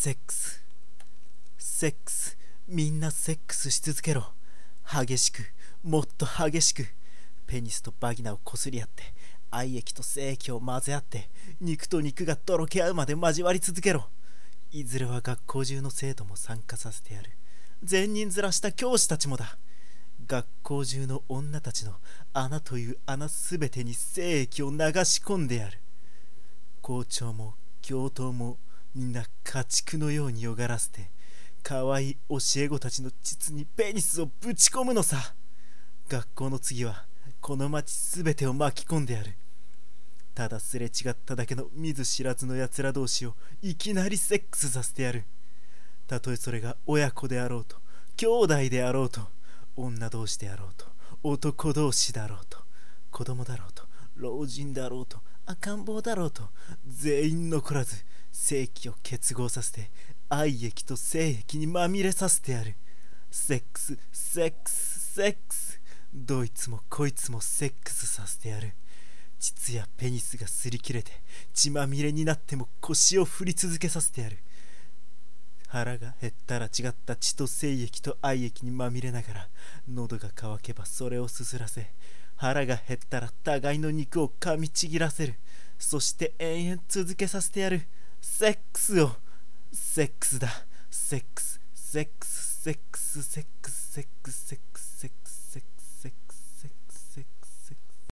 セックス、セックス、みんなセックスし続けろ。激しく、もっと激しく。ペニスとバギナをこすり合って、愛液と精液を混ぜ合って、肉と肉がとろけ合うまで交わり続けろ。いずれは学校中の生徒も参加させてやる。善人面した教師たちもだ。学校中の女たちの穴という穴すべてに精液を流し込んでやる。校長も教頭もみんな家畜のようによがらせて、かわいい教え子たちの膣にペニスをぶち込むのさ。学校の次はこの町すべてを巻き込んでやる。ただすれ違っただけの見ず知らずのやつら同士をいきなりセックスさせてやる。たとえそれが親子であろうと、兄弟であろうと、女同士であろうと、男同士だろうと、子供だろうと、老人だろうと、赤ん坊だろうと、全員残らず精気を結合させて愛液と精液にまみれさせてやる。セックス、セックス、セックス。どいつもこいつもセックスさせてやる。膣やペニスが擦り切れて血まみれになっても腰を振り続けさせてやる。腹が減ったら違った血と精液と愛液にまみれながら、喉が渇けばそれをすすらせ、腹が減ったら互いの肉を噛みちぎらせる。そして延々続けさせてやる。セックスを。セックスだ。セックス、セックス、セックス、セックス、セックス、セックス。